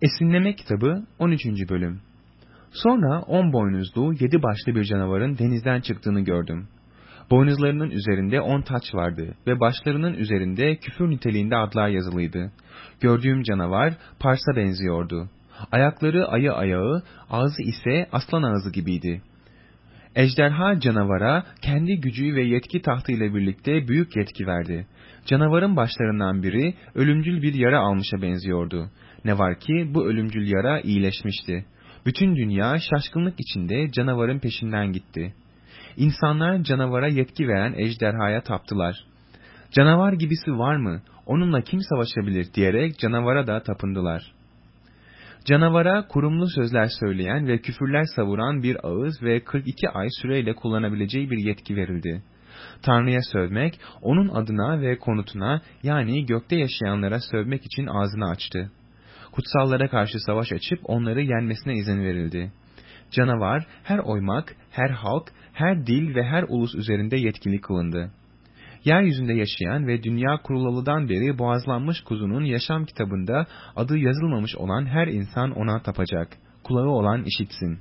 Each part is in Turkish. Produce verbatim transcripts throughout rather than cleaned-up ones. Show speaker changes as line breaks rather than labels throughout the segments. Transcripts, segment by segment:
Esinleme kitabı on üçüncü bölüm. Sonra on boynuzlu, yedi başlı bir canavarın denizden çıktığını gördüm. Boynuzlarının üzerinde on taç vardı ve başlarının üzerinde küfür niteliğinde adlar yazılıydı. Gördüğüm canavar Pars'a benziyordu. Ayakları ayı ayağı, ağzı ise aslan ağzı gibiydi. Ejderha canavara kendi gücü ve yetki tahtıyla birlikte büyük yetki verdi. Canavarın başlarından biri ölümcül bir yara almışa benziyordu. Ne var ki bu ölümcül yara iyileşmişti. Bütün dünya şaşkınlık içinde canavarın peşinden gitti. İnsanlar canavara yetki veren ejderhaya taptılar. Canavar gibisi var mı? Onunla kim savaşabilir diyerek canavara da tapındılar. Canavara kurumlu sözler söyleyen ve küfürler savuran bir ağız ve kırk iki ay süreyle kullanabileceği bir yetki verildi. Tanrı'ya sövmek, onun adına ve konutuna yani gökte yaşayanlara sövmek için ağzını açtı. Kutsallara karşı savaş açıp onları yenmesine izin verildi. Canavar her oymak, her halk, her dil ve her ulus üzerinde yetkili kılındı. Yeryüzünde yaşayan ve dünya kurulalıdan beri boğazlanmış kuzunun yaşam kitabında adı yazılmamış olan her insan ona tapacak. Kulağı olan işitsin.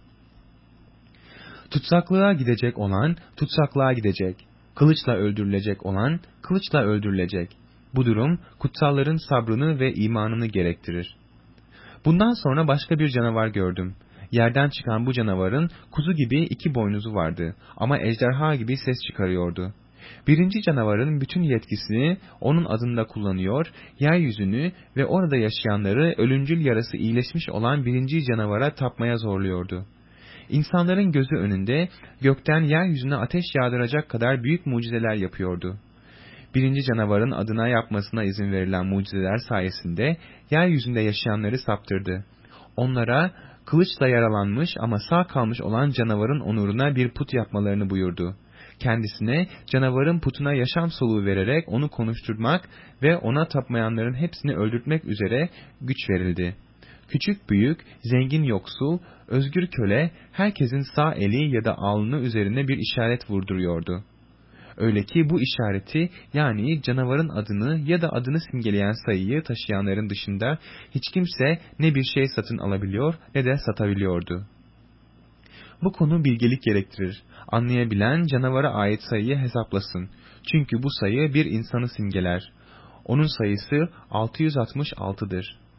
Tutsaklığa gidecek olan tutsaklığa gidecek. Kılıçla öldürülecek olan kılıçla öldürülecek. Bu durum kutsalların sabrını ve imanını gerektirir. Bundan sonra başka bir canavar gördüm. Yerden çıkan bu canavarın kuzu gibi iki boynuzu vardı ama ejderha gibi ses çıkarıyordu. Birinci canavarın bütün yetkisini onun adında kullanıyor, yeryüzünü ve orada yaşayanları ölümcül yarası iyileşmiş olan birinci canavara tapmaya zorluyordu. İnsanların gözü önünde gökten yeryüzüne ateş yağdıracak kadar büyük mucizeler yapıyordu. Birinci canavarın adına yapmasına izin verilen mucizeler sayesinde yeryüzünde yaşayanları saptırdı. Onlara kılıçla yaralanmış ama sağ kalmış olan canavarın onuruna bir put yapmalarını buyurdu. Kendisine canavarın putuna yaşam soluğu vererek onu konuşturmak ve ona tapmayanların hepsini öldürtmek üzere güç verildi. Küçük büyük, zengin yoksul, özgür köle herkesin sağ eli ya da alnı üzerine bir işaret vurduruyordu. Öyle ki bu işareti yani canavarın adını ya da adını simgeleyen sayıyı taşıyanların dışında hiç kimse ne bir şey satın alabiliyor ne de satabiliyordu. Bu konu bilgelik gerektirir. Anlayabilen canavara ait sayıyı hesaplasın. Çünkü bu sayı bir insanı simgeler. Onun sayısı altı yüz altmış altı'dır.